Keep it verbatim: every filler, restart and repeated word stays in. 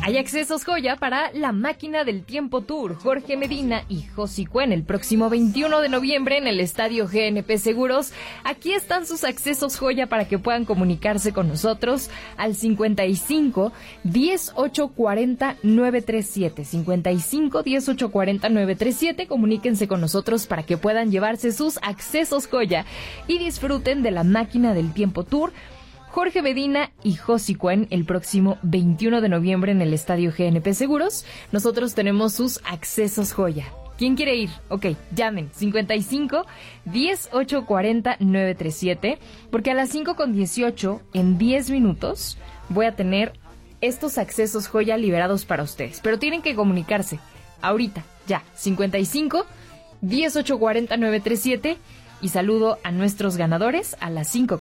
Hay accesos joya para La Máquina del Tiempo Tour, Jorge Medina y Josi Cuen, el próximo veintiuno de noviembre en el Estadio G N P Seguros. Aquí están sus accesos joya para que puedan comunicarse con nosotros al cincuenta y cinco, diez, ocho cuarenta, nueve treinta y siete. cincuenta y cinco, diez, ocho cuarenta, nueve treinta y siete. Comuníquense con nosotros para que puedan llevarse sus accesos joya y disfruten de La Máquina del Tiempo Tour, Jorge Medina y Josi Cuen el próximo veintiuno de noviembre en el Estadio G N P Seguros. Nosotros tenemos sus accesos joya. ¿Quién quiere ir? Ok, llamen cincuenta y cinco, diez, ocho cuarenta, nueve treinta y siete, porque a las cinco con dieciocho, en diez minutos, voy a tener estos accesos joya liberados para ustedes. Pero tienen que comunicarse ahorita, ya, cincuenta y cinco, diez, ocho cuarenta, nueve treinta y siete, y saludo a nuestros ganadores a las cinco.